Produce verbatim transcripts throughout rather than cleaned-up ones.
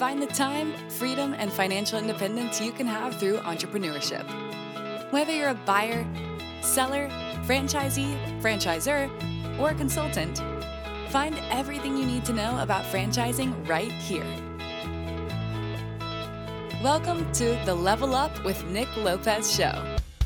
Find the time, freedom, and financial independence you can have through entrepreneurship. Whether you're a buyer, seller, franchisee, franchisor, or a consultant, find everything you need to know about franchising right here. Welcome to the Level Up with Nick Lopez show.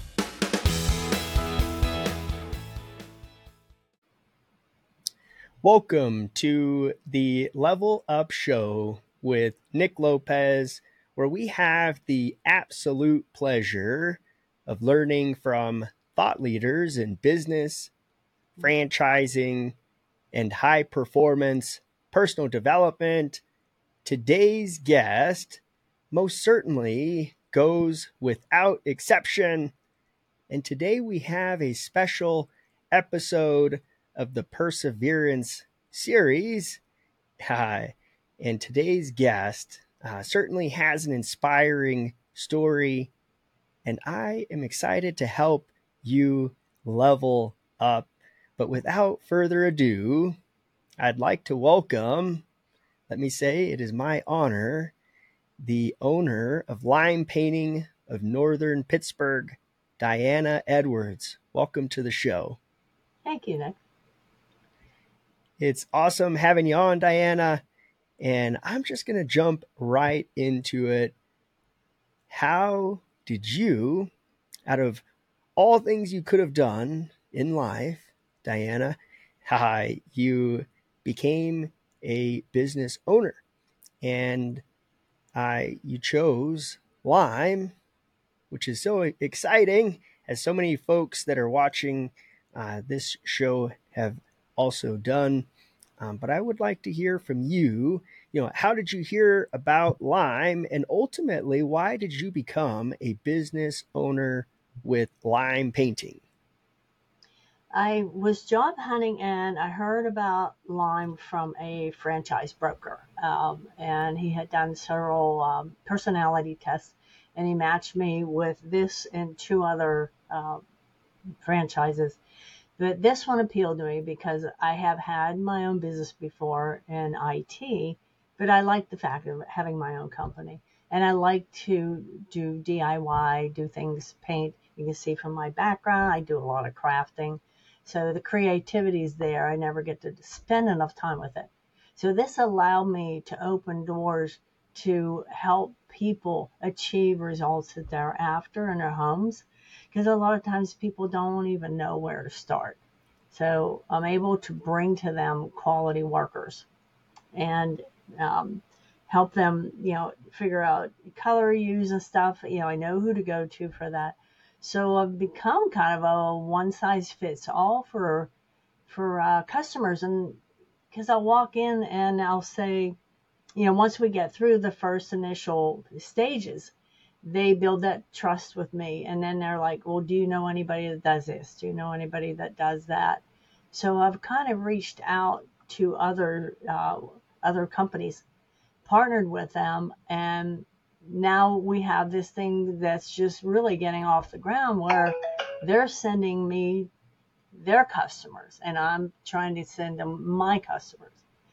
Welcome to the Level Up show with Nick Lopez, where we have the absolute pleasure of learning from thought leaders in business, franchising, and high performance personal development. Today's guest most certainly goes without exception. And today we have a special episode of the Perseverance series. Uh, and today's guest uh, certainly has an inspiring story. And I am excited to help you level up. But without further ado, I'd like to welcome, let me say it is my honor, the owner of Lime Painting of Northern Pittsburgh, Diana Edwards. Welcome to the show. Thank you, Nick. It's awesome having you on, Diana. And I'm just going to jump right into it. How did you, out of all things you could have done in life, Diana, uh, you became a business owner and uh, you chose Lime, which is so exciting, as so many folks that are watching uh, this show have also done. Um, but I would like to hear from you, you know, how did you hear about Lime, and ultimately, why did you become a business owner with Lime Painting? I was job hunting and I heard about Lime from a franchise broker. Um, and he had done several um, personality tests, and he matched me with this and two other uh, franchises. But this one appealed to me because I have had my own business before in I T, but I like the fact of having my own company. And I like to do D I Y, do things, paint. You can see from my background, I do a lot of crafting. So the creativity is there. I never get to spend enough time with it. So this allowed me to open doors to help people achieve results that they're after in their homes, because a lot of times people don't even know where to start. So I'm able to bring to them quality workers and um, help them, you know, figure out color use and stuff. You know, I know who to go to for that. So I've become kind of a one size fits all for for uh, customers, and because I'll walk in and I'll say, you know, once we get through the first initial stages, they build that trust with me, and then they're like, well, do you know anybody that does this? Do you know anybody that does that? So I've kind of reached out to other uh, other companies, partnered with them, and now we have this thing that's just really getting off the ground where they're sending me their customers and I'm trying to send them my customers.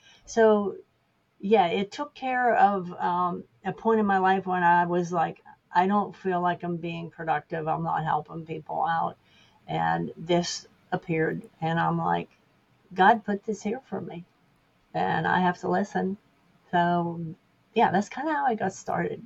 So yeah, it took care of um, a point in my life when I was like, I don't feel like I'm being productive. I'm not helping people out. And this appeared and I'm like, God put this here for me and I have to listen. So yeah, that's kind of how I got started.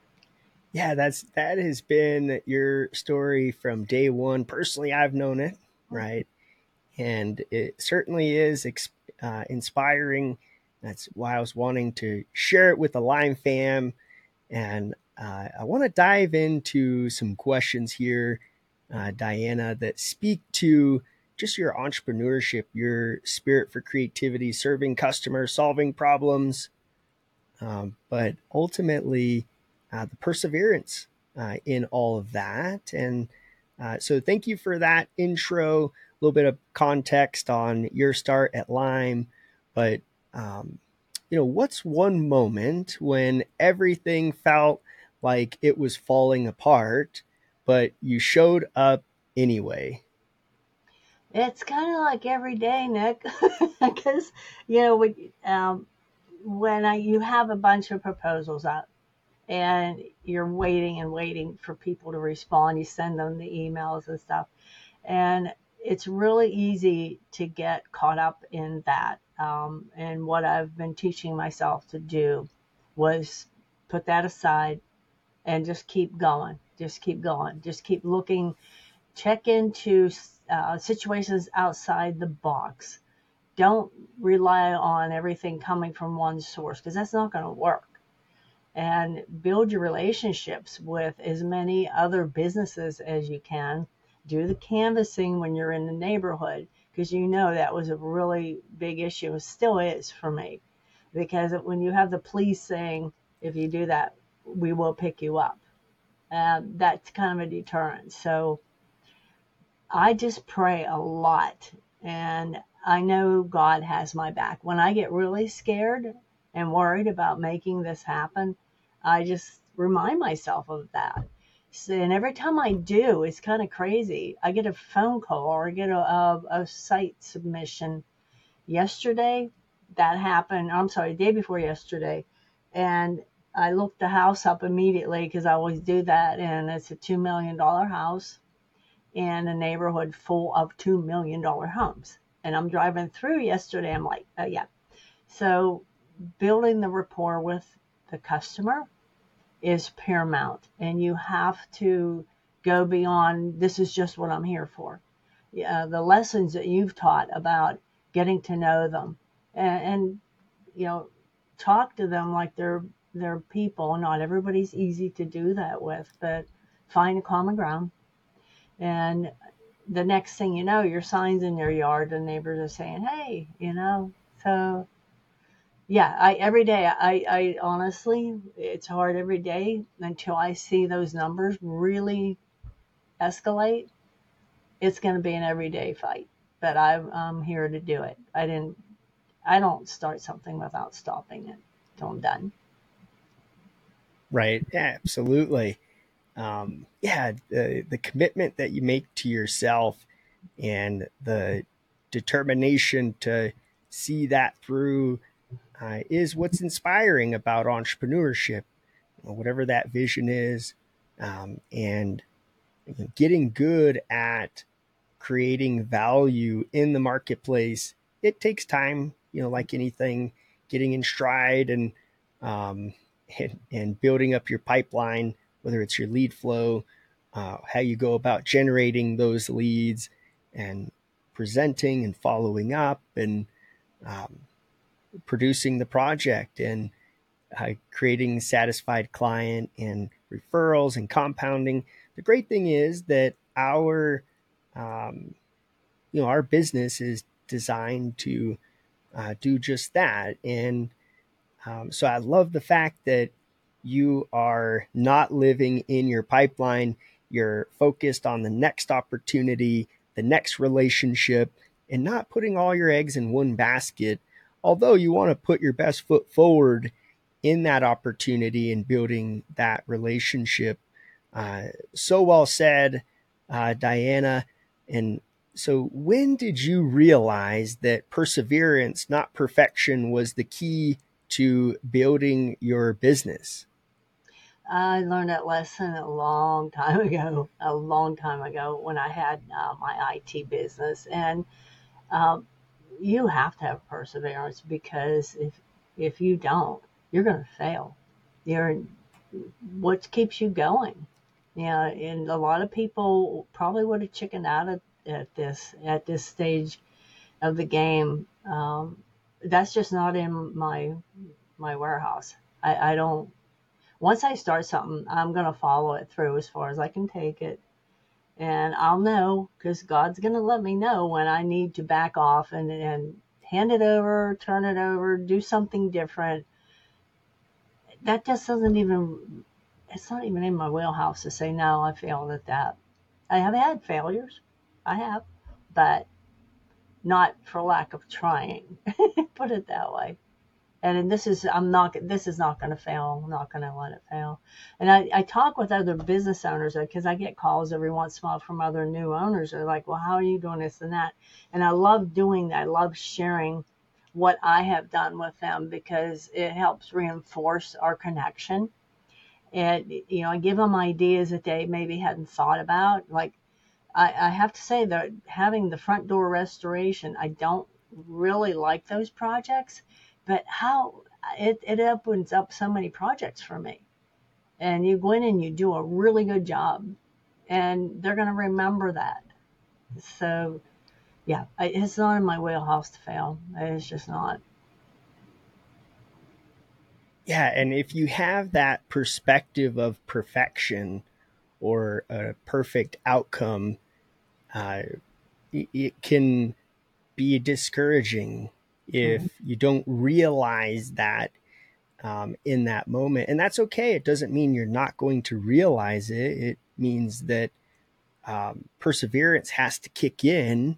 Yeah, that's that has been your story from day one. Personally, I've known it, right? And it certainly is uh, inspiring. That's why I was wanting to share it with the Lime fam. And uh, I want to dive into some questions here, uh, Diana, that speak to just your entrepreneurship, your spirit for creativity, serving customers, solving problems, um, but ultimately uh, the perseverance uh, in all of that. And uh, so thank you for that intro, a little bit of context on your start at Lime. But, um, you know, what's one moment when everything felt like it was falling apart, but you showed up anyway? It's kind of like every day, Nick, because, you know, we, um, when I, you have a bunch of proposals out and you're waiting and waiting for people to respond, you send them the emails and stuff. And it's really easy to get caught up in that. Um, and what I've been teaching myself to do was put that aside and just keep going. Just keep going. Just keep looking. Check into uh, situations outside the box. Don't rely on everything coming from one source, because that's not going to work. And build your relationships with as many other businesses as you can. Do the canvassing when you're in the neighborhood, because you know that was a really big issue. It still is for me, because when you have the police saying, if you do that, we will pick you up, um, that's kind of a deterrent. So I just pray a lot, and I know God has my back. When I get really scared and worried about making this happen, I just remind myself of that. So, and every time I do, it's kind of crazy. I get a phone call or I get a, a, a site submission. Yesterday, that happened. I'm sorry, the day before yesterday. And I looked the house up immediately, because I always do that. And it's a two million dollars house in a neighborhood full of two million dollars homes. And I'm driving through yesterday. I'm like, oh, yeah. So building the rapport with the customer is paramount. And you have to go beyond, this is just what I'm here for. Uh, the lessons that you've taught about getting to know them, and, and you know, talk to them like they're, they're people. Not everybody's easy to do that with, but find a common ground. And the next thing you know, your sign's in your yard and neighbors are saying, hey, you know. So yeah, I every day, I, I honestly, it's hard every day until I see those numbers really escalate. It's going to be an everyday fight, but I'm, I'm here to do it. I didn't, I don't start something without stopping it till I'm done. Right. Yeah, absolutely. Um, yeah, the, the commitment that you make to yourself and the determination to see that through uh, is what's inspiring about entrepreneurship, you know, whatever that vision is. Um, and you know, getting good at creating value in the marketplace, it takes time, you know, like anything, getting in stride and, um, and, and building up your pipeline, whether it's your lead flow, uh, how you go about generating those leads and presenting and following up and um, producing the project and uh, creating satisfied client and referrals and compounding. The great thing is that our, um, you know, our business is designed to uh, do just that. And um, so I love the fact that you are not living in your pipeline. You're focused on the next opportunity, the next relationship, and not putting all your eggs in one basket. Although you want to put your best foot forward in that opportunity and building that relationship. Uh, so well said, uh, Diana. And so when did you realize that perseverance, not perfection, was the key to building your business? I learned that lesson a long time ago, a long time ago when I had uh, my I T business. And um, you have to have perseverance, because if if you don't, you're going to fail. You're what keeps you going. Yeah, and a lot of people probably would have chickened out at, at this at this stage of the game. Um, that's just not in my my warehouse. I, I don't. Once I start something, I'm going to follow it through as far as I can take it. And I'll know, because God's going to let me know when I need to back off and, and hand it over, turn it over, do something different. That just doesn't even, it's not even in my wheelhouse to say, no, I failed at that. I have had failures. I have, but not for lack of trying. Put it that way. And this is, I'm not, this is not going to fail. I'm not going to let it fail. And I, I talk with other business owners, because I get calls every once in a while from other new owners. They're like, well, how are you doing this and that? And I love doing that. I love sharing what I have done with them, because it helps reinforce our connection. And, you know, I give them ideas that they maybe hadn't thought about. Like, I, I have to say that having the front door restoration, I don't really like those projects, but how it, it opens up so many projects for me. And you go in and you do a really good job, and they're going to remember that. So, yeah, it's not in my wheelhouse to fail. It's just not. Yeah, and if you have that perspective of perfection or a perfect outcome, uh, it, it can be discouraging if Mm-hmm. you don't realize that um, in that moment. And that's okay. It doesn't mean you're not going to realize it. It means that um, perseverance has to kick in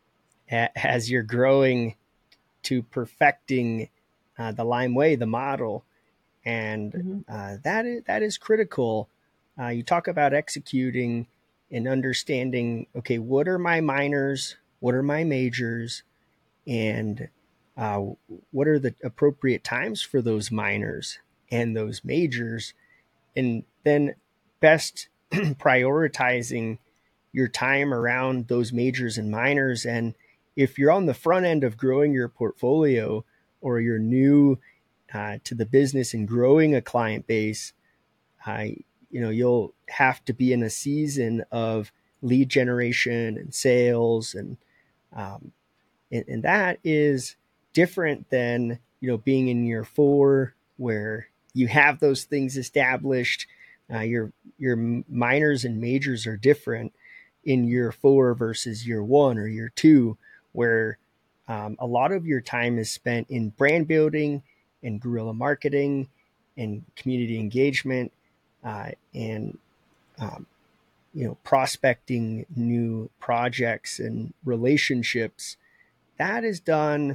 a- as you're growing to perfecting uh, the Lime Way, the model. And Mm-hmm. uh, that is that is critical. Uh, you talk about executing and understanding. Okay, what are my minors? What are my majors? And uh, what are the appropriate times for those minors and those majors? And then best prioritizing your time around those majors and minors. And if you're on the front end of growing your portfolio, or you're new uh, to the business and growing a client base, uh, you know, you'll have to be in a season of lead generation and sales, and um, and, and that is different than, you know, being in year four, where you have those things established. Uh, your your minors and majors are different in year four versus year one or year two, where um, a lot of your time is spent in brand building and guerrilla marketing and community engagement, uh, and um, you know, prospecting new projects and relationships. That is done,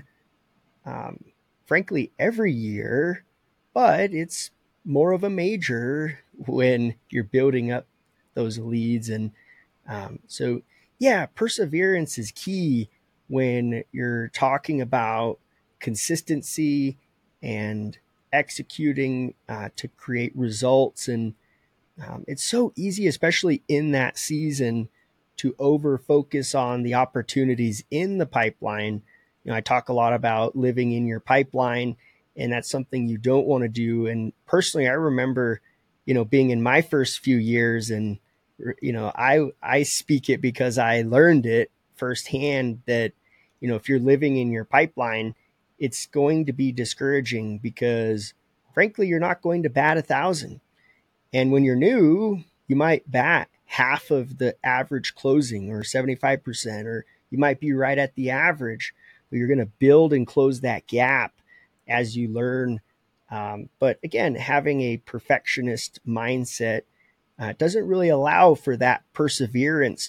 um, frankly, every year, but it's more of a major when you're building up those leads. And um, so, yeah, perseverance is key when you're talking about consistency and executing uh, to create results. And um, it's so easy, especially in that season, to over focus on the opportunities in the pipeline. You know, I talk a lot about living in your pipeline, and that's something you don't want to do. And personally, I remember, you know, being in my first few years, and you know, I I speak it because I learned it firsthand that, you know, if you're living in your pipeline, it's going to be discouraging because, frankly, you're not going to bat a thousand. And when you're new, you might bat half of the average closing, or seventy-five percent, or you might be right at the average, but you're going to build and close that gap as you learn. Um, but again, having a perfectionist mindset uh, doesn't really allow for that perseverance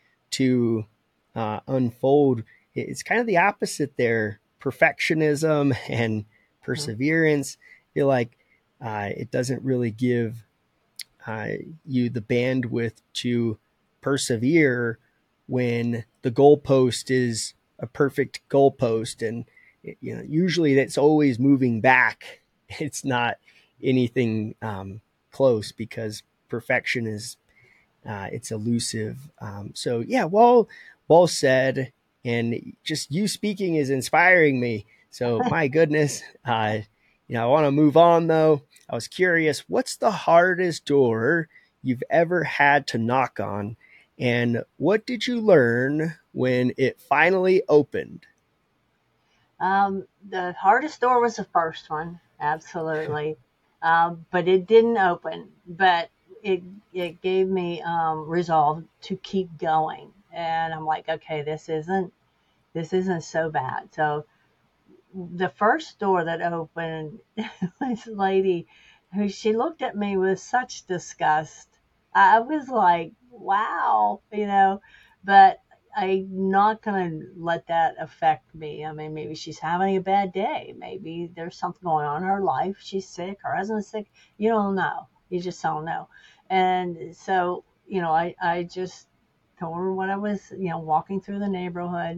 to uh, unfold. It's kind of the opposite there. Perfectionism and Mm-hmm. perseverance, I feel like uh, it doesn't really give uh, you the bandwidth to persevere when the goalpost is a perfect goalpost. And you know, usually that's always moving back. It's not anything um, close, because perfection is uh, it's elusive. Um, so yeah, well, well said. And just you speaking is inspiring me. So my goodness, uh, you know, I want to move on though. I was curious, what's the hardest door you've ever had to knock on, and what did you learn when it finally opened? Um, the hardest door was the first one, absolutely. Um, but it didn't open. But it it gave me um, resolve to keep going. And I'm like, okay, this isn't this isn't so bad. So the first door that opened, this lady who she looked at me with such disgust. I was like, wow, you know, but I'm not going to let that affect me. I mean, maybe she's having a bad day. Maybe there's something going on in her life. She's sick. Her husband's sick. You don't know. You just don't know. And so, you know, I, I just told her what I was, you know, walking through the neighborhood.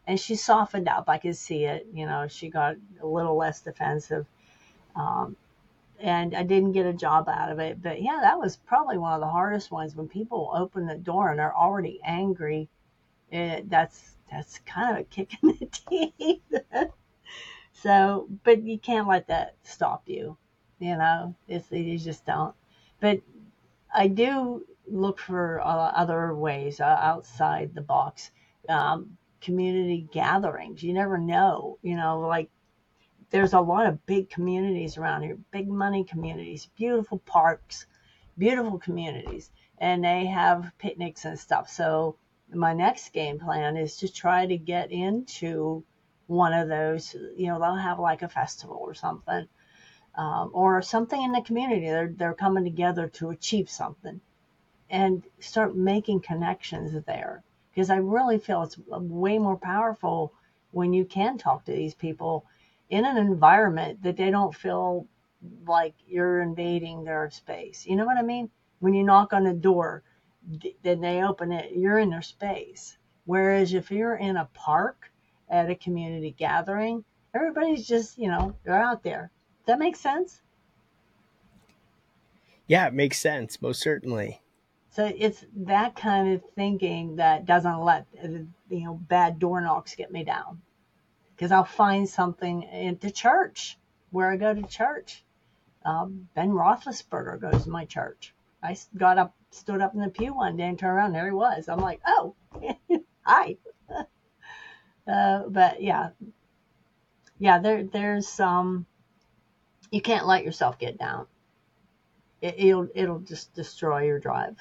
And she softened up. I could see it. You know, she got a little less defensive. Um, and I didn't get a job out of it. But yeah, that was probably one of the hardest ones when people open the door and they're already angry. It, that's that's kind of a kick in the teeth. So, but you can't let that stop you. You know, it's you just don't. But I do look for uh, other ways uh, outside the box. Um, community gatherings. You never know. You know, like there's a lot of big communities around here, big money communities, beautiful parks, beautiful communities, and they have picnics and stuff. So my next game plan is to try to get into one of those. You know, they'll have like a festival or something, um, or something in the community. They're they're coming together to achieve something, and start making connections there. Because I really feel it's way more powerful when you can talk to these people in an environment that they don't feel like you're invading their space. You know what I mean? When you knock on the door, then they open it, you're in their space. Whereas if you're in a park at a community gathering, everybody's just, you know, they're out there. Does that make sense? Yeah, it makes sense. Most certainly. So it's that kind of thinking that doesn't let, you know, bad door knocks get me down. Because I'll find something at the church where I go to church. Um, Ben Roethlisberger goes to my church. I got up, stood up in the pew one day and turned around. There he was. I'm like, oh, hi. uh, but yeah, yeah. There, there's some. Um, you can't let yourself get down. It, it'll, it'll just destroy your drive.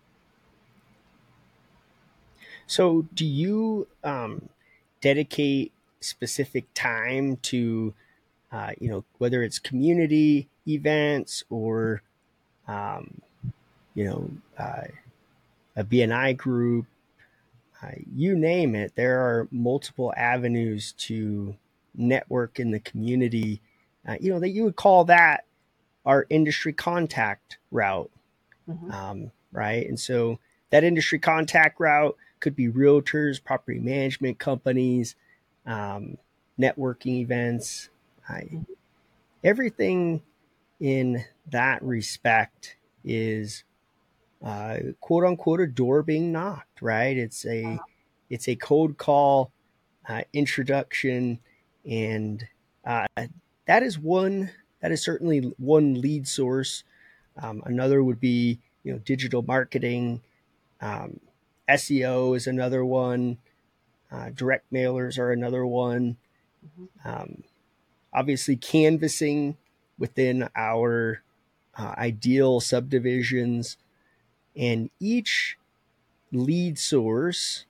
So, do you um, dedicate specific time to, uh, you know, whether it's community events or, um, you know, uh, a B N I group, uh, you name it, there are multiple avenues to network in the community, uh, you know, that you would call that our industry contact route, mm-hmm. um, right? And so that industry contact route could be realtors, property management companies, um, networking events, I, everything in that respect is uh, quote unquote a door being knocked, right? It's a it's a cold call uh, introduction, and uh, that is one that is certainly one lead source. Um, another would be you know digital marketing, um, S E O is another one. Uh, direct mailers are another one. Um, obviously, canvassing within our uh, ideal subdivisions, and each lead source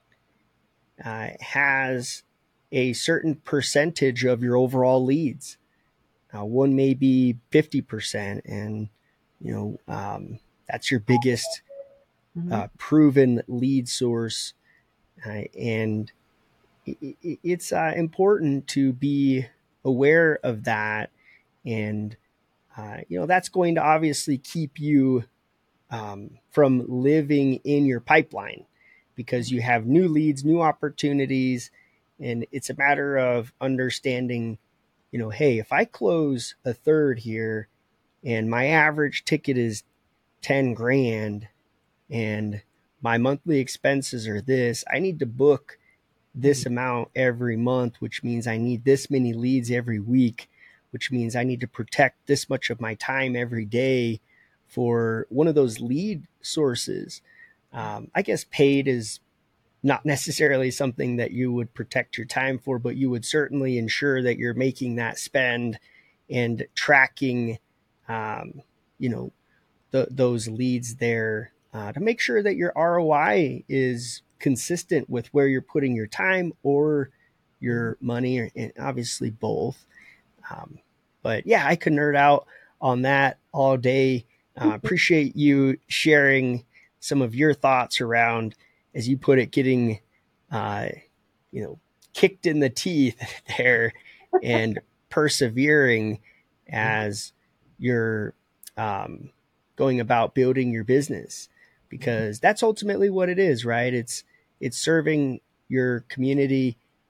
uh, has a certain percentage of your overall leads. Uh, one may be fifty percent, and you know um, that's your biggest uh, proven lead source. Uh, and it, it, it's uh, important to be aware of that. And, uh, you know, that's going to obviously keep you um, from living in your pipeline because you have new leads, new opportunities. And it's a matter of understanding, you know, hey, if I close a third here and my average ticket is ten grand and my monthly expenses are this, I need to book this amount every month, which means I need this many leads every week, which means I need to protect this much of my time every day for one of those lead sources. Um, I guess paid is not necessarily something that you would protect your time for, but you would certainly ensure that you're making that spend and tracking, um, you know, the, those leads there uh, to make sure that your R O I is consistent with where you're putting your time or your money, and obviously both. Um, but yeah, I could nerd out on that all day. Uh, appreciate you sharing some of your thoughts around, as you put it, getting, uh, you know, kicked in the teeth there and persevering as you're um, going about building your business, because that's ultimately what it is, right? It's, it's serving your community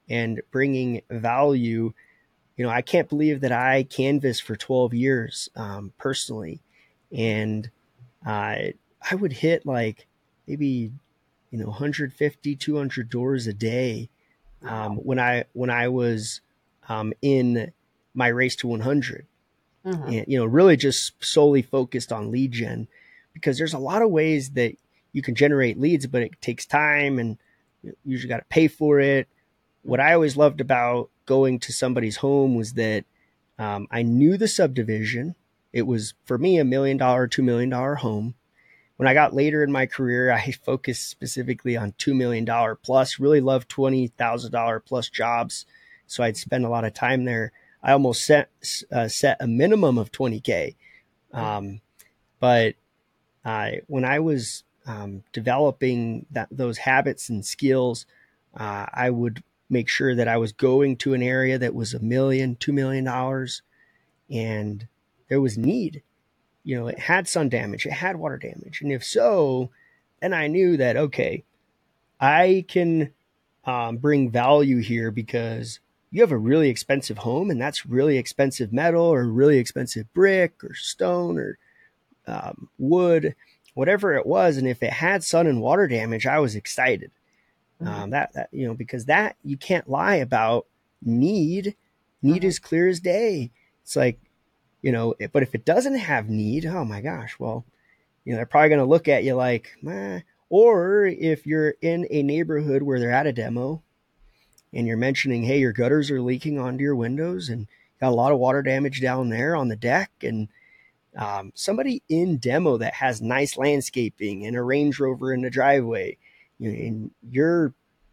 and bringing value. You know, I can't believe that I canvassed for twelve years um, personally. And I, I would hit like maybe, you know, one fifty, two hundred doors a day um, Wow. when I when I was um, in my race to one hundred. Mm-hmm. And, you know, really just solely focused on lead gen, because there's a lot of ways that you can generate leads, but it takes time and you usually got to pay for it. What I always loved about going to somebody's home was that um, I knew the subdivision. It was, for me, a million dollar, two million dollar home. When I got later in my career, I focused specifically on two million dollar plus, really loved twenty thousand dollar plus jobs. So I'd spend a lot of time there. I almost set, uh, set a minimum of twenty K. Um, but uh, when I was um, developing that, those habits and skills, uh, I would make sure that I was going to an area that was a million, two million dollars, and there was need. You know, it had sun damage, it had water damage, and if so, then I knew that okay, I can um, bring value here because you have a really expensive home, and that's really expensive metal or really expensive brick or stone or um, wood, whatever it was. And if it had sun and water damage, I was excited. Mm-hmm. Um, that, that, you know, because that you can't lie about need. Need Mm-hmm. is clear as day. It's like, you know, but if it doesn't have need, oh my gosh, well, you know, they're probably going to look at you like, meh. Or if you're in a neighborhood where they're at a demo and you're mentioning, hey, your gutters are leaking onto your windows and got a lot of water damage down there on the deck, and um, somebody in demo that has nice landscaping and a Range Rover in the driveway, you know, and you're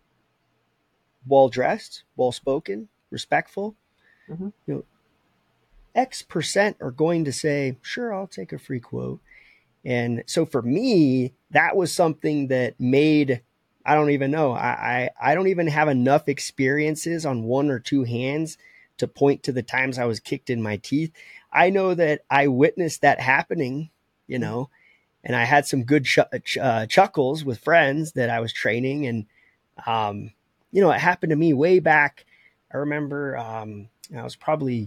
well dressed, well spoken, respectful, Mm-hmm. you know, X percent are going to say, sure, I'll take a free quote. And so for me, that was something that made, I don't even know, I, I, I don't even have enough experiences on one or two hands to point to the times I was kicked in my teeth. I know that I witnessed that happening, you know, and I had some good ch- uh, chuckles with friends that I was training. And, um, you know, it happened to me way back. I remember um, I was probably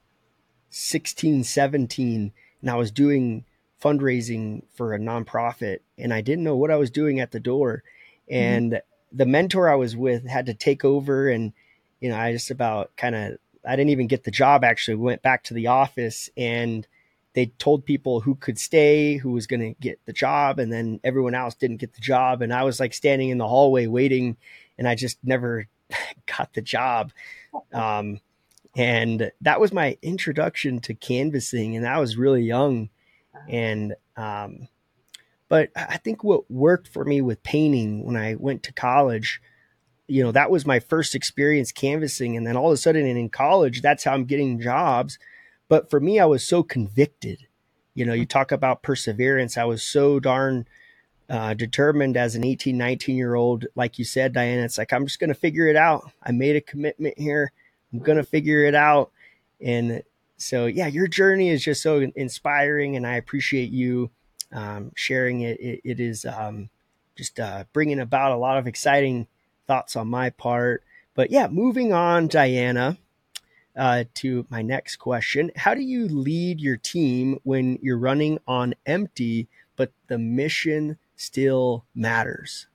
sixteen, seventeen, and I was doing fundraising for a nonprofit, and I didn't know what I was doing at the door. Mm-hmm. And the mentor I was with had to take over, and, you know, I just about kind of, I didn't even get the job actually. We went back to the office and they told people who could stay, who was going to get the job, and then everyone else didn't get the job. And I was like standing in the hallway waiting, and I just never got the job. Um, and that was my introduction to canvassing, and I was really young. And um, but I think what worked for me with painting when I went to college, you know, that was my first experience canvassing, and then all of a sudden in college, that's how I'm getting jobs. But for me, I was so convicted. You know, you talk about perseverance. I was so darn uh, determined as an eighteen, nineteen year old. Like you said, Diana, it's like, I'm just going to figure it out. I made a commitment here. I'm going to figure it out. And so, yeah, your journey is just so inspiring, and I appreciate you um, sharing it. It, it is um, just uh, bringing about a lot of exciting thoughts on my part. But yeah, moving on, Diana, uh, to my next question. How do you lead your team when you're running on empty, but the mission still matters?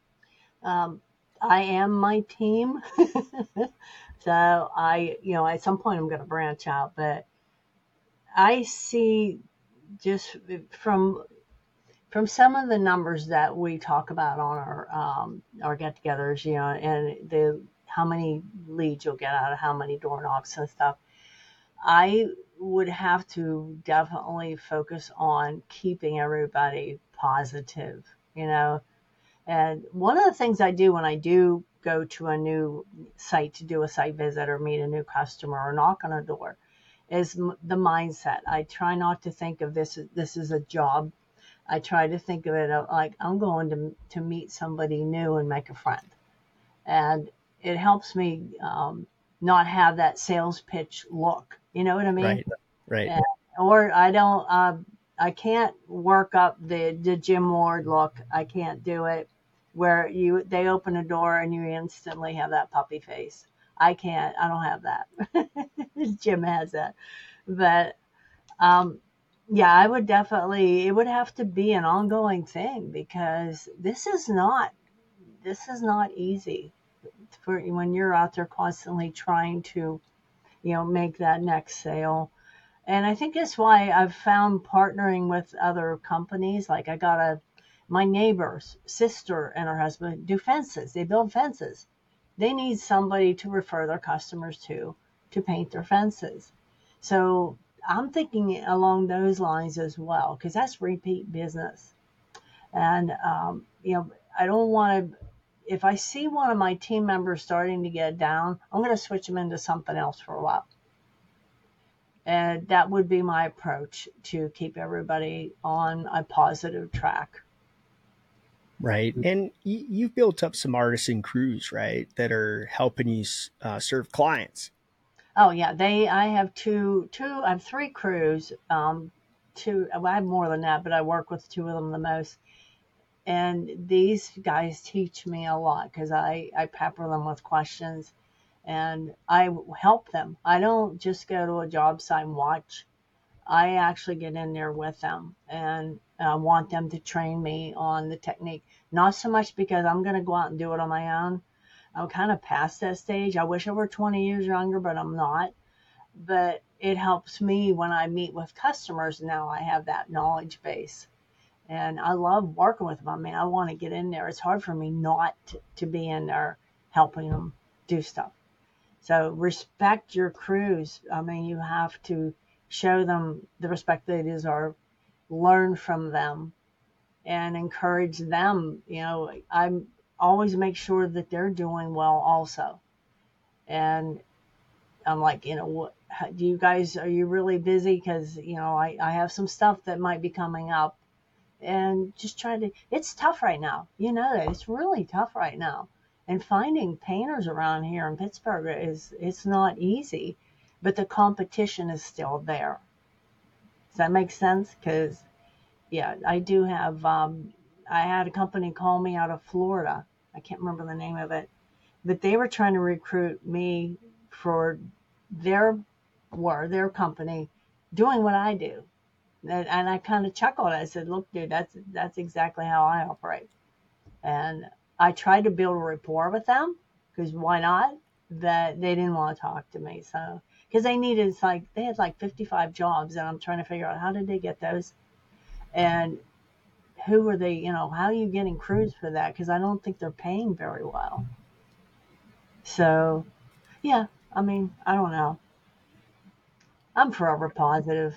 Um, I am my team. So I, you know, at some point I'm going to branch out, but I see just from from some of the numbers that we talk about on our um, our get-togethers, you know, and the how many leads you'll get out of how many door knocks and stuff. I would have to definitely focus on keeping everybody positive, you know. And one of the things I do when I do go to a new site to do a site visit or meet a new customer or knock on a door is m- the mindset. I try not to think of this as this is a job. I try to think of it like I'm going to to meet somebody new and make a friend, and it helps me um, not have that sales pitch look. You know what I mean? Right, right. And, or I don't. Uh, I can't work up the the Jim Ward look. I can't do it. where you they open a door and you instantly have that puppy face. I can't. I don't have that. Jim has that, but um, yeah, I would definitely. It would have to be an ongoing thing because this is not this is not easy for when you're out there constantly trying to you know make that next sale. And I think that's why I've found partnering with other companies. Like I got a my neighbor's sister and her husband do fences. They build fences. They need somebody to refer their customers to to paint their fences. So I'm thinking along those lines as well because that's repeat business. And um, you know, I don't want to. If I see one of my team members starting to get down, I'm going to switch them into something else for a while. And that would be my approach to keep everybody on a positive track. Right. And you, you've built up some artisan crews, right, that are helping you uh, serve clients. Oh yeah, they. I have two, two. I have three crews. Um, two. Well, I have more than that, but I work with two of them the most. And these guys teach me a lot because I I pepper them with questions, and I help them. I don't just go to a job site and watch. I actually get in there with them and uh, want them to train me on the technique. Not so much because I'm going to go out and do it on my own. I'm kind of past that stage. I wish I were twenty years younger, but I'm not. But it helps me when I meet with customers. Now I have that knowledge base. And I love working with them. I mean, I want to get in there. It's hard for me not to, to be in there helping them do stuff. So respect your crews. I mean, you have to show them the respect they deserve, learn from them, and encourage them. You know, I always make sure that they're doing well also. And I'm like, you know, what, do you guys, are you really busy? Because, you know, I, I have some stuff that might be coming up. And just try to, it's tough right now. You know that. It's really tough right now. And finding painters around here in Pittsburgh is, it's not easy. But the competition is still there. Does that make sense? Because, yeah, I do have, um, I had a company call me out of Florida. I can't remember the name of it. But they were trying to recruit me for their work, their company, doing what I do. And, and I kind of chuckled. I said, look, dude, that's that's exactly how I operate. And I tried to build a rapport with them because why not? That they didn't want to talk to me. So, because they needed, it's like, they had like fifty-five jobs and I'm trying to figure out how did they get those? And who are they, you know, how are you getting crews for that? Because I don't think they're paying very well. So, yeah, I mean, I don't know. I'm forever positive.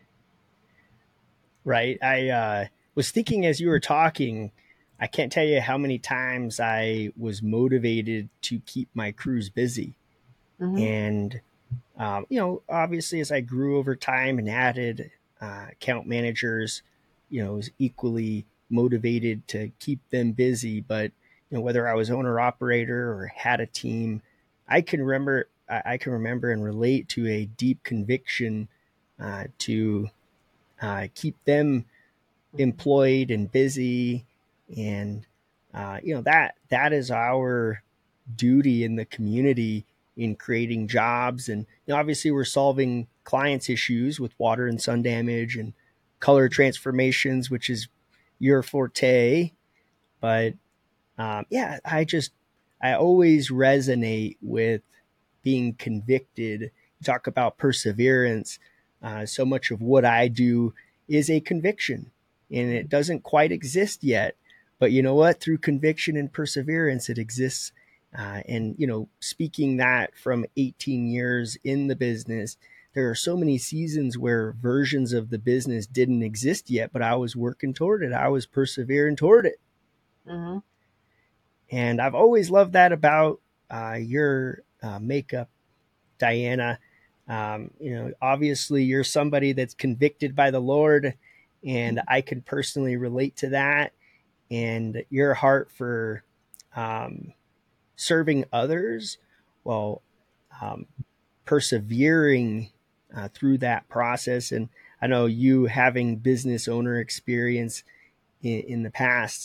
Right. I uh, was thinking as you were talking, I can't tell you how many times I was motivated to keep my crews busy. Mm-hmm. And, um, you know, obviously as I grew over time and added uh, account managers, you know, I was equally motivated to keep them busy. But, you know, whether I was owner operator or had a team, I can remember, I can remember and relate to a deep conviction uh, to Uh, keep them employed and busy. And, uh, you know, that that is our duty in the community in creating jobs. And you know, obviously we're solving clients' issues with water and sun damage and color transformations, which is your forte. But um, yeah, I just, I always resonate with being convicted. You talk about perseverance. Uh, so much of what I do is a conviction, and it doesn't quite exist yet. But you know what? Through conviction and perseverance, it exists. Uh, and, you know, speaking that from eighteen years in the business, there are so many seasons where versions of the business didn't exist yet, but I was working toward it. I was persevering toward it. Mm-hmm. And I've always loved that about uh, your uh, makeup, Diana. Um, you know, obviously you're somebody that's convicted by the Lord, and I can personally relate to that. And your heart for um, serving others, well, um, persevering uh, through that process. And I know you having business owner experience in, in the past,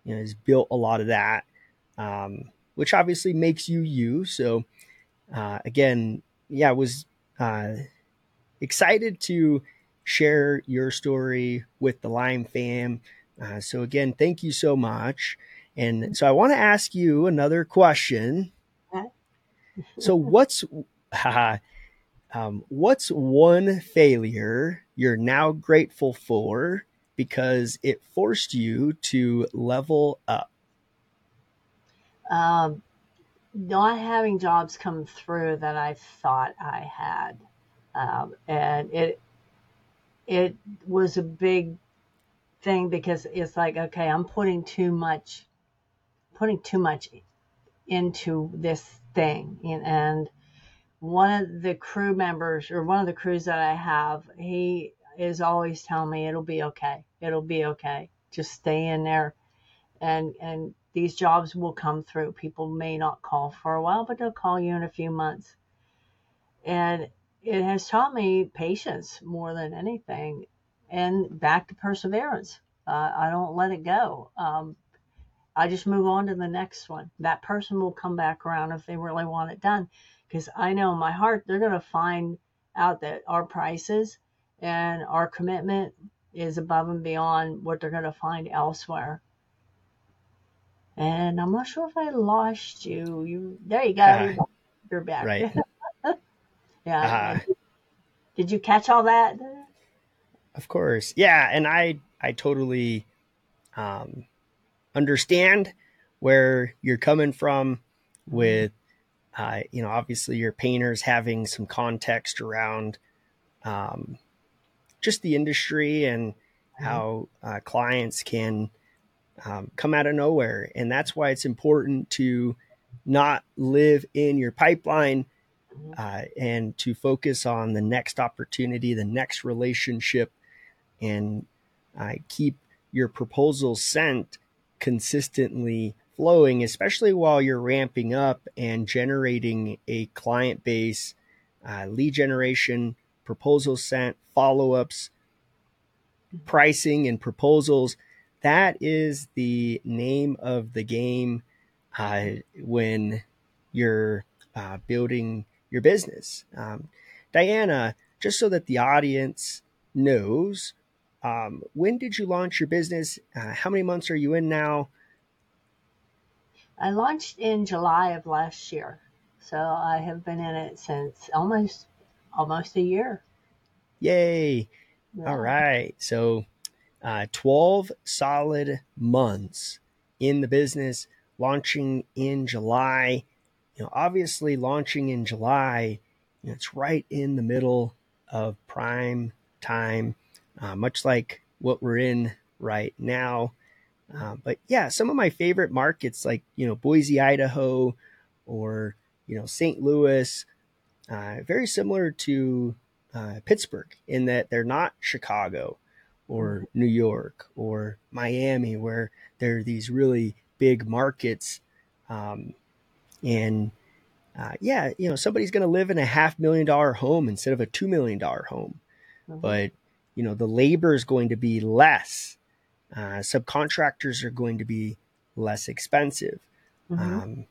you know, has built a lot of that, um, which obviously makes you you. So uh, again, yeah, I was uh, excited to share your story with the Lime fam. Uh, so again, thank you so much. And so I want to ask you another question. So what's uh, um, what's one failure you're now grateful for because it forced you to level up? Um, not having jobs come through that I thought I had, um, and it it was a big thing because it's like, okay, I'm putting too much putting too much into this thing, and one of the crew members, or one of the crews that I have, he is always telling me it'll be okay. It'll be okay. Just stay in there, and and these jobs will come through. People may not call for a while, but they'll call you in a few months. And it has taught me patience more than anything, and back to perseverance. Uh, I don't let it go. Um, I just move on to the next one. That person will come back around if they really want it done. Because I know in my heart they're going to find out that our prices and our commitment is above and beyond what they're going to find elsewhere. And I'm not sure if I lost you. You there you go. Uh, you're, you're back. right. Yeah. Uh, Did you catch all that? of course. Yeah. And I, I totally um, understand where you're coming from with, uh, you know, obviously your painters having some context around um, just the industry and how uh, clients can um, come out of nowhere. And that's why it's important to not live in your pipeline uh, and to focus on the next opportunity, the next relationship, and uh, keep your proposals sent consistently flowing, especially while you're ramping up and generating a client base, uh, lead generation, proposals sent, follow-ups, pricing, and proposals. That is the name of the game uh, when you're uh, building your business. Um, Diana, just so that the audience knows, um, when did you launch your business? Uh, how many months are you in now? I launched in July of last year. So I have been in it since almost almost a year. Yay. Yeah. All right. So uh, twelve solid months in the business, launching in July. You know, obviously launching in July, you know, it's right in the middle of prime time, uh, much like what we're in right now. Uh, but yeah, some of my favorite markets like, you know, Boise, Idaho, or, you know, Saint Louis, uh, very similar to uh, Pittsburgh in that they're not Chicago or New York or Miami, where there are these really big markets. Um, and uh, yeah, you know, somebody's going to live in a half million dollar home instead of a two million dollar home. Mm-hmm. But, you know, the labor is going to be less. Uh, subcontractors are going to be less expensive. Mm-hmm. Um,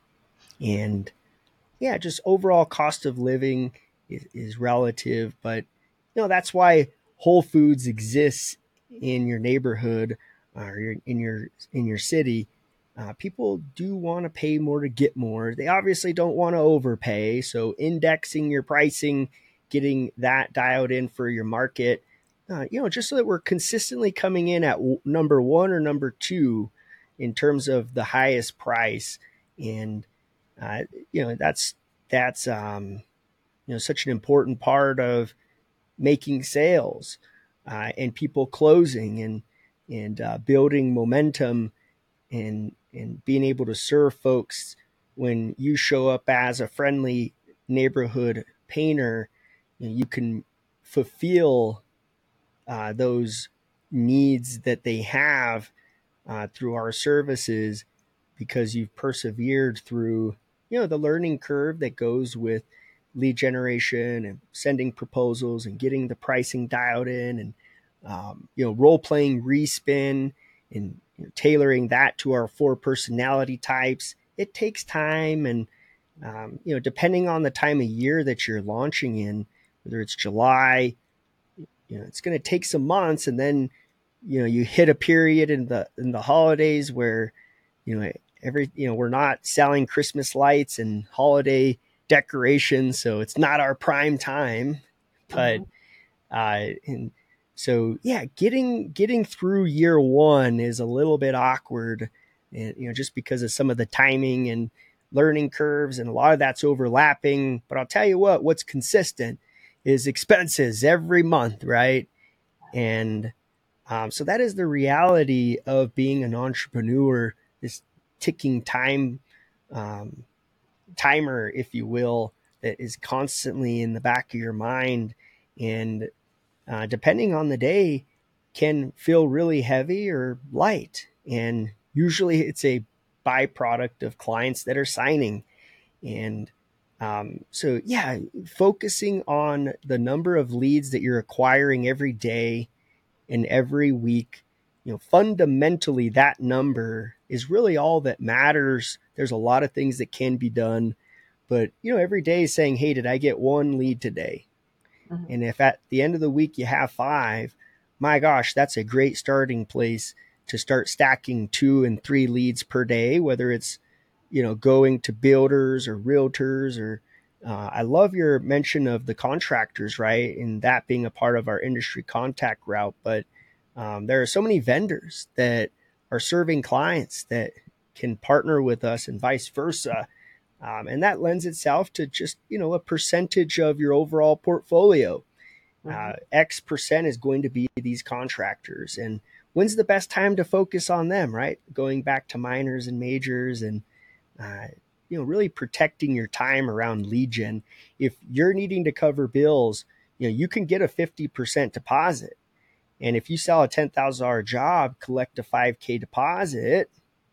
and yeah, just overall cost of living is, is relative. But, you know, that's why Whole Foods exists in your neighborhood or your, in your in your city. Uh, people do want to pay more to get more. They obviously don't want to overpay. So indexing your pricing, getting that dialed in for your market, uh, you know, just so that we're consistently coming in at w- number one or number two in terms of the highest price. And, uh, you know, that's, that's, um, you know, such an important part of making sales uh, and people closing and, and uh, building momentum and and being able to serve folks. When you show up as a friendly neighborhood painter, you know, you can fulfill uh, those needs that they have uh, through our services because you've persevered through, you know, the learning curve that goes with lead generation and sending proposals and getting the pricing dialed in and, um, you know, role playing respin and, you know, tailoring that to our four personality types, it takes time. And, um, you know, depending on the time of year that you're launching in, whether it's July, you know, it's going to take some months. And then, you know, you hit a period in the, in the holidays where, you know, every, you know, we're not selling Christmas lights and holiday decorations. So it's not our prime time, but, mm-hmm. uh, and so, yeah, getting, getting through year one is a little bit awkward, and, you know, just because of some of the timing and learning curves, and a lot of that's overlapping. But I'll tell you what, what's consistent is expenses every month. Right. And, um, so that is the reality of being an entrepreneur, this ticking time, um, timer, if you will, that is constantly in the back of your mind. And, uh, depending on the day, can feel really heavy or light. And usually it's a byproduct of clients that are signing. And, um, so yeah, focusing on the number of leads that you're acquiring every day and every week, you know, fundamentally that number is really all that matters. There's a lot of things that can be done, but, you know, every day is saying, hey, did I get one lead today? Mm-hmm. And if at the end of the week you have five, my gosh, that's a great starting place to start stacking two and three leads per day, whether it's, you know, going to builders or realtors or, uh, I love your mention of the contractors, right? And that being a part of our industry contact route. But um, there are so many vendors that are serving clients that can partner with us and vice versa. Um, and that lends itself to just, you know, a percentage of your overall portfolio. Mm-hmm. Uh, X percent is going to be these contractors. And when's the best time to focus on them, right? Going back to minors and majors and, uh, you know, really protecting your time around lead gen. If you're needing to cover bills, you know, you can get a fifty percent deposit. And if you sell a ten thousand dollars job, collect a five K deposit,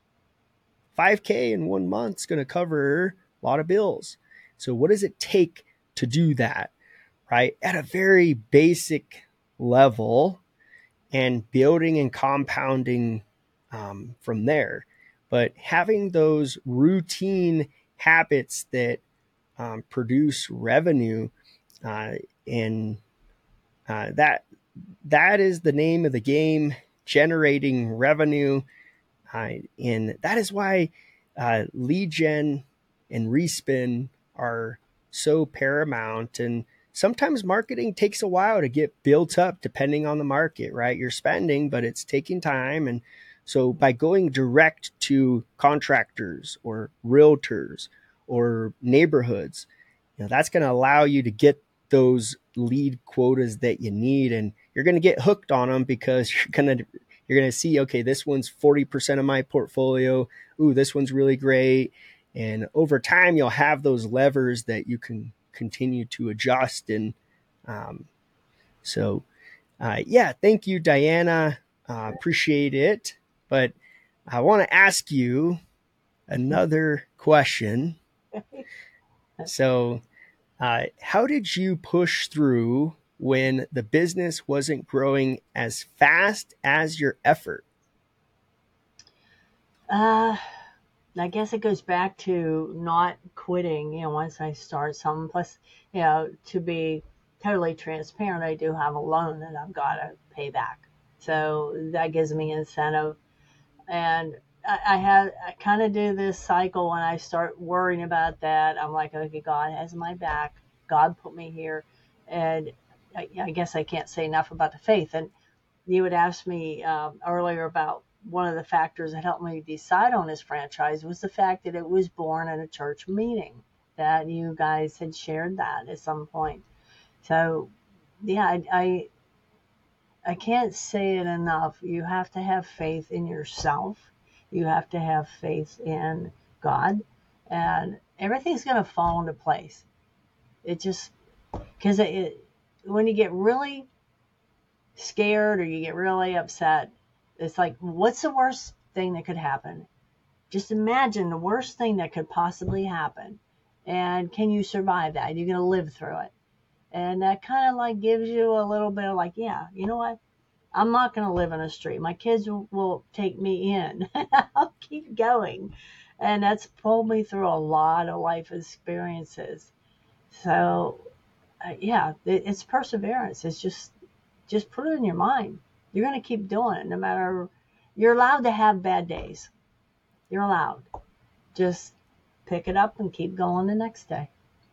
five K in one month is going to cover a lot of bills. So what does it take to do that, right? At a very basic level, and building and compounding um, from there. But having those routine habits that um, produce revenue, uh, and uh, that that is the name of the game, generating revenue. Uh, and that is why uh, lead gen and respin are so paramount. And sometimes marketing takes a while to get built up depending on the market, right? You're spending, but it's taking time. And so by going direct to contractors or realtors or neighborhoods, you know, that's going to allow you to get those lead quotas that you need. And you're going to get hooked on them because you're going to, you're going to see, okay, this one's forty percent of my portfolio. Ooh, this one's really great. And over time, you'll have those levers that you can continue to adjust. And um, so, uh, yeah, thank you, Diana. Uh, appreciate it. But I want to ask you another question. So, uh, how did you push through when the business wasn't growing as fast as your effort? Uh, I guess it goes back to not quitting, you know, once I start something. Plus, you know, to be totally transparent, I do have a loan that I've got to pay back. So that gives me incentive. And I, I have, I kind of do this cycle when I start worrying about that. I'm like, okay, God has my back. God put me here. And I, I guess I can't say enough about the faith. And you had asked me um, earlier about one of the factors that helped me decide on this franchise was the fact that it was born at a church meeting, that you guys had shared that at some point. So, yeah, I, I, I can't say it enough. You have to have faith in yourself. You have to have faith in God, and everything's going to fall into place. It just, because it, it, when you get really scared or you get really upset, it's like, what's the worst thing that could happen? Just imagine the worst thing that could possibly happen. And can you survive that? You're going to live through it. And that kind of like gives you a little bit of like, yeah, you know what? I'm not going to live in a street. My kids will, will take me in. I'll keep going. And that's pulled me through a lot of life experiences. So, uh, yeah, it, it's perseverance. It's just, just put it in your mind. You're going to keep doing it no matter, you're allowed to have bad days. You're allowed. Just pick it up and keep going the next day.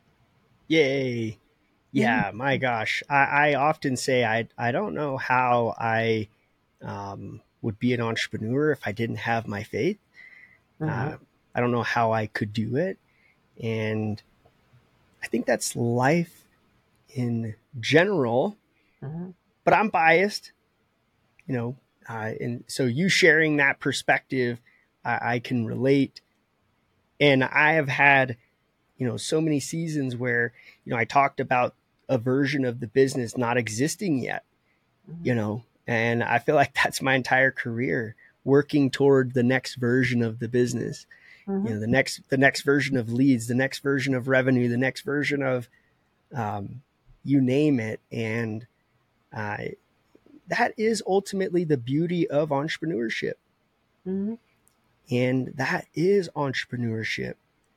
Yay. Mm-hmm. Yeah, my gosh. I, I often say I, I don't know how I um, would be an entrepreneur if I didn't have my faith. Mm-hmm. Uh, I don't know how I could do it. And I think that's life in general, Mm-hmm. but I'm biased, you know, uh, and so you sharing that perspective, I, I can relate. And I have had, you know, so many seasons where, you know, I talked about a version of the business not existing yet, Mm-hmm. you know, and I feel like that's my entire career, working toward the next version of the business, Mm-hmm. you know, the next, the next version of leads, the next version of revenue, the next version of, um, you name it. And, uh, that is ultimately the beauty of entrepreneurship. Mm-hmm. And that is entrepreneurship.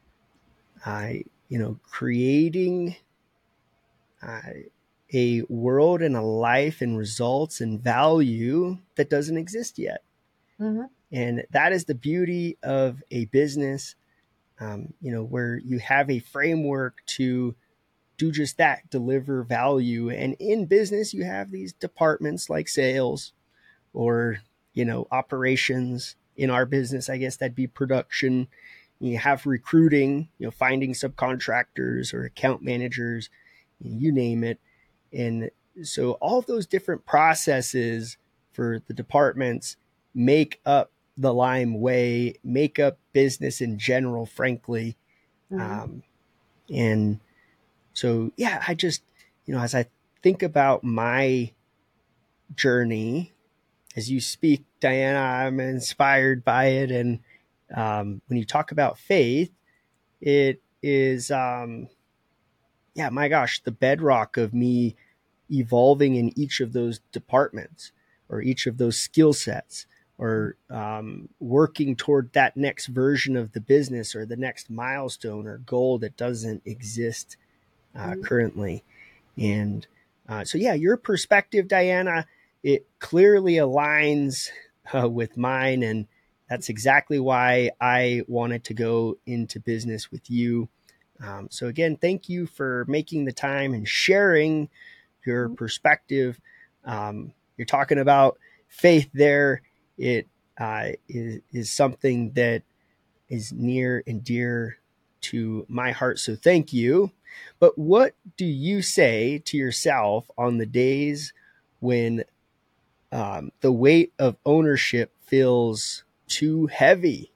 I, you know, creating uh, a world and a life and results and value that doesn't exist yet. Mm-hmm. And that is the beauty of a business, um, you know, where you have a framework to do just that, deliver value. And in business, you have these departments like sales or, you know, operations. In our business, I guess that'd be production. You have recruiting, you know, finding subcontractors or account managers, you name it. And so all of those different processes for the departments make up the Lime Way, make up business in general, frankly. Mm-hmm. Um, and so, yeah, I just, you know, as I think about my journey, as you speak, Diana, I'm inspired by it. And um, when you talk about faith, it is, um, yeah, my gosh, the bedrock of me evolving in each of those departments or each of those skill sets or um, working toward that next version of the business or the next milestone or goal that doesn't exist uh, Mm-hmm. currently. And uh, so, yeah, your perspective, Diana, it clearly aligns uh, with mine. And that's exactly why I wanted to go into business with you. Um, so, again, thank you for making the time and sharing your perspective. Um, you're talking about faith there. It uh, is, is something that is near and dear to my heart. So thank you. But what do you say to yourself on the days when um, the weight of ownership feels too heavy?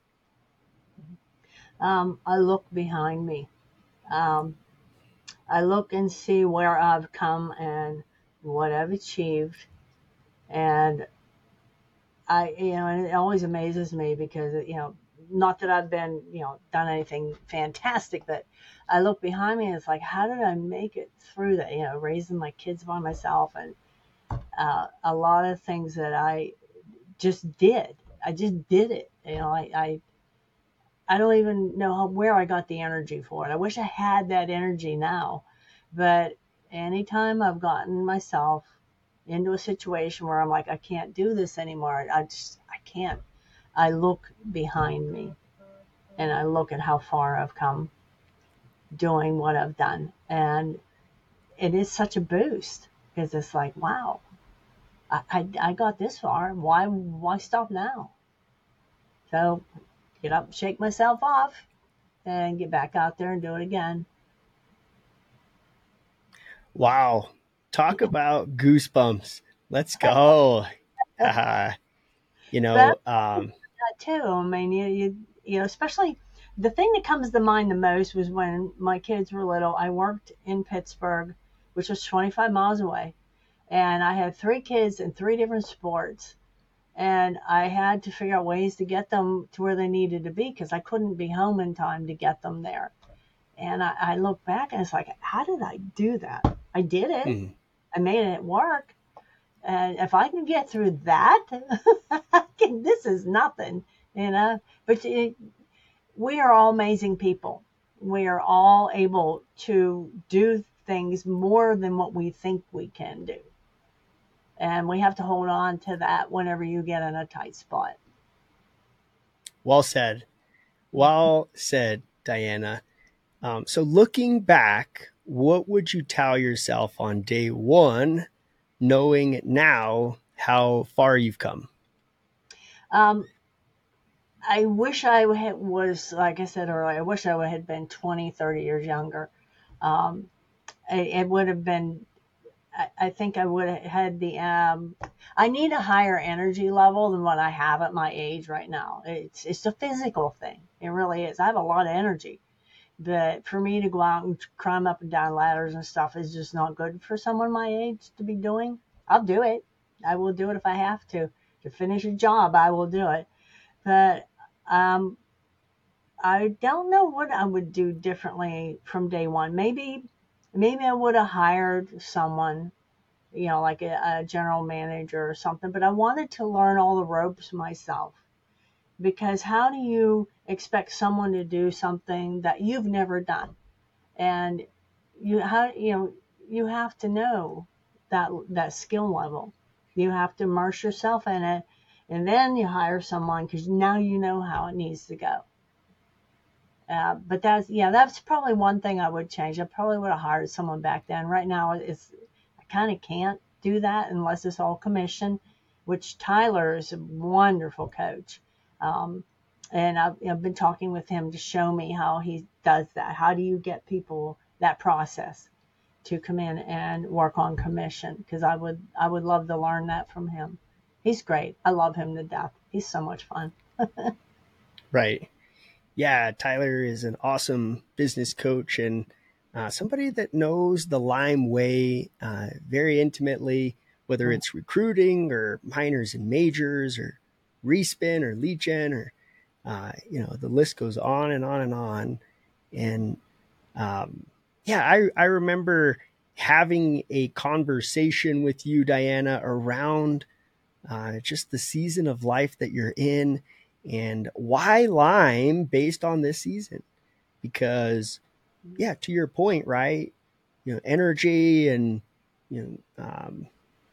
Um, I look behind me. Um, I look and see where I've come and what I've achieved. And I, you know, and it always amazes me because, you know, not that I've been, you know, done anything fantastic, but I look behind me and it's like, how did I make it through that? You know, raising my kids by myself and uh, a lot of things that I just did. I just did it. You know, I, I, I don't even know how, where I got the energy for it. I wish I had that energy now, but anytime I've gotten myself into a situation where I'm like, I can't do this anymore. I just, I can't. I look behind me and I look at how far I've come doing what I've done. And it is such a boost because it's like, wow, I, I, I got this far. Why, why stop now? So get up, shake myself off and get back out there and do it again. Wow. Talk about goosebumps. Let's go. Uh, you But know, um, that too. I mean, you, you, you know, especially the thing that comes to mind the most was when my kids were little. I worked in Pittsburgh, which was twenty-five miles away, and I had three kids in three different sports, and I had to figure out ways to get them to where they needed to be because I couldn't be home in time to get them there. And I, I look back and it's like, how did I do that? I did it. hmm. I made it work. And if I can get through that, I can, this is nothing, you know. But it, we are all amazing people. We are all able to do things more than what we think we can do. And we have to hold on to that whenever you get in a tight spot. Well said. Well said, Diana. Um, so looking back, what would you tell yourself on day one, knowing now how far you've come? Um, I wish I had, was, like I said earlier, I wish I had been twenty, thirty years younger. Um, it, it would have been, I, I think I would have had the, um, I need a higher energy level than what I have at my age right now. It's, it's a physical thing. It really is. I have a lot of energy. But for me to go out and climb up and down ladders and stuff is just not good for someone my age to be doing. I'll do it. I will do it if I have to. To finish a job, I will do it. But um, I don't know what I would do differently from day one. Maybe, maybe I would have hired someone, you know, like a, a general manager or something. But I wanted to learn all the ropes myself. Because how do you expect someone to do something that you've never done? And you how you know you have to know that that skill level. You have to immerse yourself in it, and then you hire someone because now you know how it needs to go. Uh, but that's yeah, that's probably one thing I would change. I probably would have hired someone back then. Right now, it's I kind of can't do that unless it's all commission, which Tyler is a wonderful coach. Um, and I've, I've been talking with him to show me how he does that. How do you get people that process to come in and work on commission? Because I would I would love to learn that from him. He's great. I love him to death. He's so much fun. Right. Yeah, Tyler is an awesome business coach and uh, somebody that knows the Lime way uh, very intimately, whether it's recruiting or minors and majors or respin or lead gen or, uh, you know, the list goes on and on and on. And um, yeah, I, I remember having a conversation with you, Diana, around uh, just the season of life that you're in and why Lime based on this season. Because, yeah, to your point, right? You know, energy and, you know, um,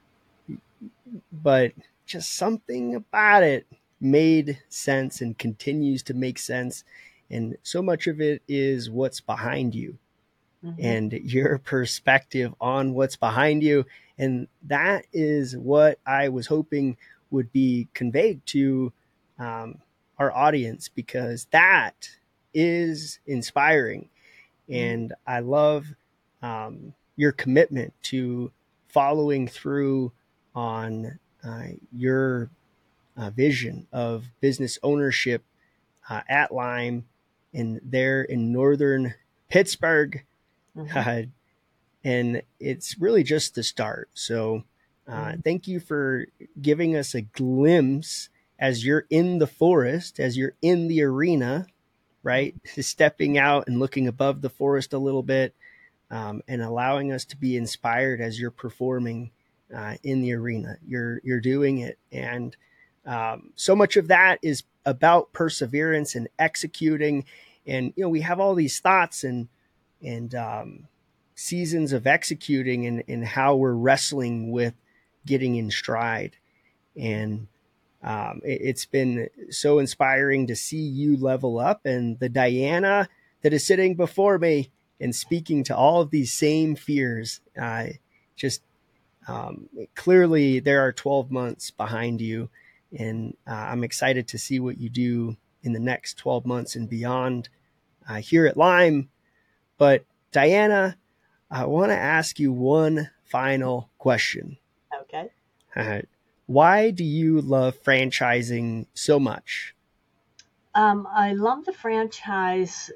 but just something about it made sense and continues to make sense. And so much of it is what's behind you mm-hmm. and your perspective on what's behind you. And that is what I was hoping would be conveyed to um, our audience, because that is inspiring. Mm-hmm. And I love um, your commitment to following through on uh, your uh, vision of business ownership uh, at Lime and there in northern Pittsburgh. Mm-hmm. Uh, and it's really just the start. So uh, mm-hmm. thank you for giving us a glimpse as you're in the forest, as you're in the arena, right? Stepping out and looking above the forest a little bit um, and allowing us to be inspired as you're performing Uh, in the arena. You're you're doing it, and um, so much of that is about perseverance and executing. And you know, we have all these thoughts and and um, seasons of executing, and, and how we're wrestling with getting in stride. And um, it, it's been so inspiring to see you level up, and the Diana that is sitting before me and speaking to all of these same fears. Uh, just Um, clearly there are twelve months behind you, and uh, I'm excited to see what you do in the next twelve months and beyond uh, here at Lime. But Diana, I want to ask you one final question. Okay. Uh, why do you love franchising so much? Um, I love the franchise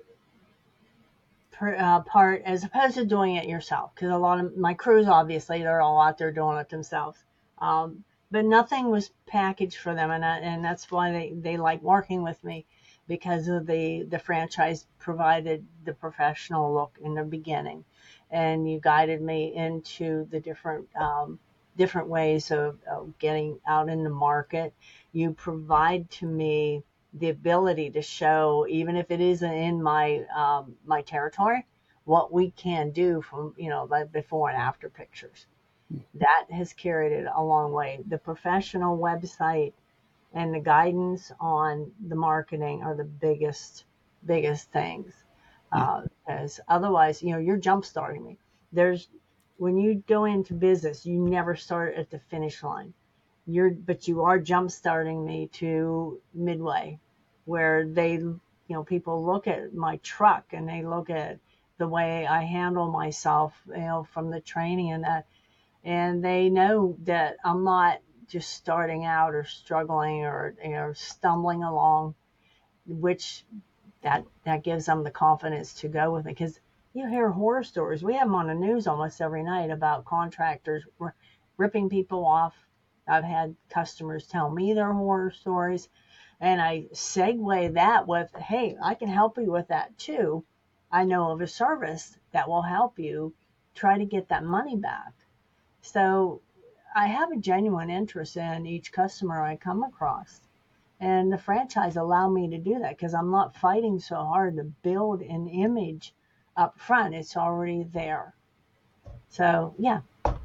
Per, uh, part as opposed to doing it yourself, because a lot of my crews, obviously they're all out there doing it themselves, um, but nothing was packaged for them, and I, and that's why they, they like working with me, because of the the franchise provided the professional look in the beginning, and you guided me into the different um, different ways of, of getting out in the market. You provide to me the ability to show, even if it isn't in my um, my territory, what we can do from, you know, the before and after pictures. That has carried it a long way. The professional website and the guidance on the marketing are the biggest, biggest things. Uh, because otherwise, you know, you're jump starting me. There's, when you go into business, you never start at the finish line. You're, but you are jump starting me to midway, where they, you know, people look at my truck and they look at the way I handle myself, you know, from the training and that, and they know that I'm not just starting out or struggling or, you know, stumbling along, which that that gives them the confidence to go with it. Because you hear horror stories. We have them on the news almost every night about contractors r- ripping people off. I've had customers tell me their horror stories, and I segue that with, hey, I can help you with that too. I know of a service that will help you try to get that money back. So I have a genuine interest in each customer I come across. And the franchise allow me to do that because I'm not fighting so hard to build an image up front. It's already there. So, yeah.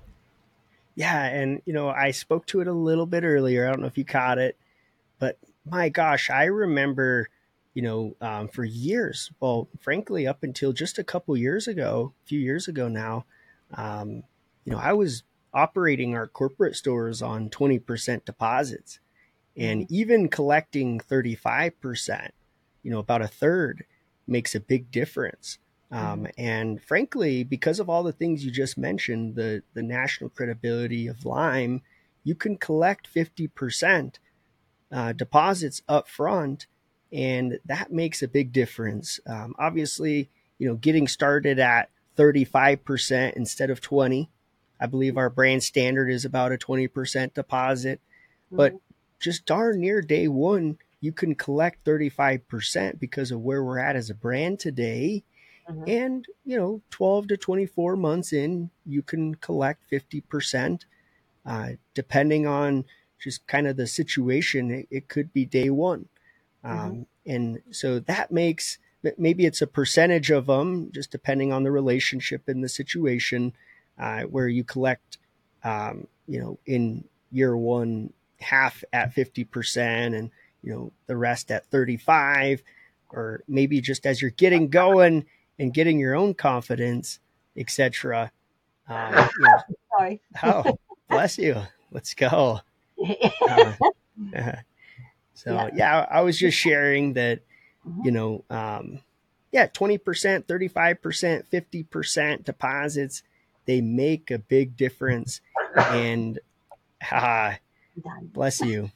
Yeah. And, you know, I spoke to it a little bit earlier. I don't know if you caught it, but my gosh, I remember, you know, um, for years, well, frankly, up until just a couple years ago, a few years ago now, um, you know, I was operating our corporate stores on twenty percent deposits and Mm-hmm. even collecting thirty-five percent, you know, about a third makes a big difference. Mm-hmm. Um, and frankly, because of all the things you just mentioned, the, the national credibility of Lime, you can collect fifty percent uh, deposits up front, and that makes a big difference. Um, obviously, you know, getting started at thirty-five percent instead of twenty. I believe our brand standard is about a twenty percent deposit, but Mm-hmm. just darn near day one, you can collect thirty-five percent because of where we're at as a brand today. Mm-hmm. And, you know, twelve to twenty-four months in, you can collect fifty percent. Uh, depending on just kind of the situation, it, it could be day one. Mm-hmm. Um, and so that makes, maybe it's a percentage of them, just depending on the relationship and the situation, uh, where you collect, um, you know, in year one, half at fifty percent and, you know, the rest at thirty-five, or maybe just as you're getting going and getting your own confidence, et cetera. Um, you know, Sorry. oh, bless you. Let's go. Uh, Yeah. so yeah, I was just sharing that, Mm-hmm. you know, um, yeah, twenty percent, thirty-five percent, fifty percent deposits, they make a big difference. And ah, Done. bless you.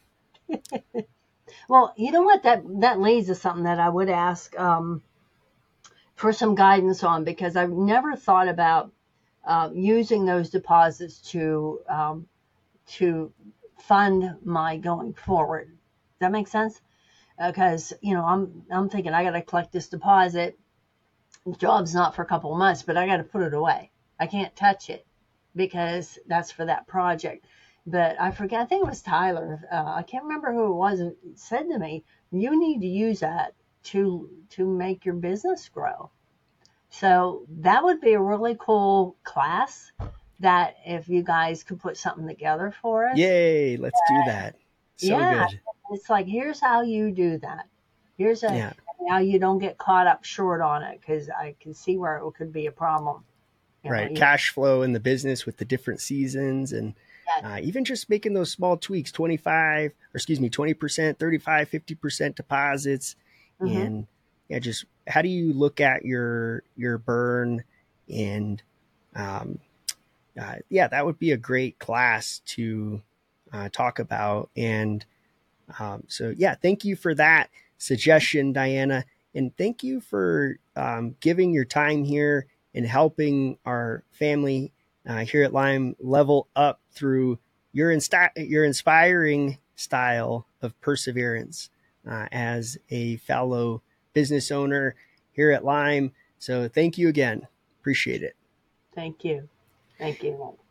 Well, you know what? That that leads to something that I would ask um, for some guidance on, because I've never thought about uh, using those deposits to um, to fund my going forward. Does that make sense? Because uh, you know, I'm I'm thinking I got to collect this deposit. The job's not for a couple of months, but I got to put it away. I can't touch it because that's for that project. But I forget. I think it was Tyler. Uh, I can't remember who it was. Who said to me, "You need to use that to to make your business grow." So that would be a really cool class that if you guys could put something together for us. Yay, let's do that. So Yeah, good. it's like, here's how you do that. Here's a Yeah. how you don't get caught up short on it, because I can see where it could be a problem. You know, Right. you, Cash flow in the business with the different seasons, and yeah, uh, even just making those small tweaks, twenty-five, or excuse me, twenty percent, thirty-five, fifty percent deposits. mm-hmm, And yeah, just how do you look at your, your burn and, um, uh, yeah, that would be a great class to uh, talk about. And um, so, yeah, thank you for that suggestion, Diana. And thank you for um, giving your time here and helping our family uh, here at Lime level up through your, insta- your inspiring style of perseverance uh, as a fellow business owner here at Lime. So thank you again. Appreciate it. thank you. Thank you.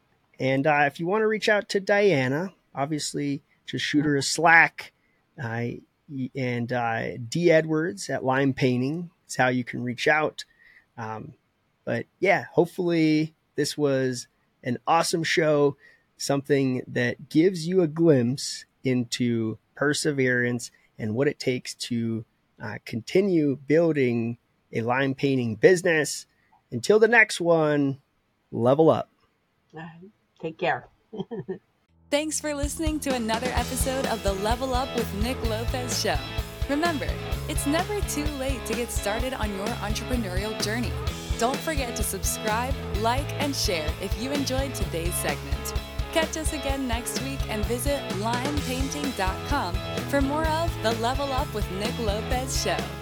And uh, if you want to reach out to Diana, obviously just shoot her a Slack. Uh, and uh, D Edwards at Lime Painting is how you can reach out. Um, but yeah, hopefully this was an awesome show, something that gives you a glimpse into perseverance and what it takes to uh, continue building a lime painting business. Until the next one, level up. Take care. Thanks for listening to another episode of the Level Up with Nick Lopez show. Remember, it's never too late to get started on your entrepreneurial journey. Don't forget to subscribe, like, and share if you enjoyed today's segment. Catch us again next week and visit lime painting dot com for more of the Level Up with Nick Lopez show.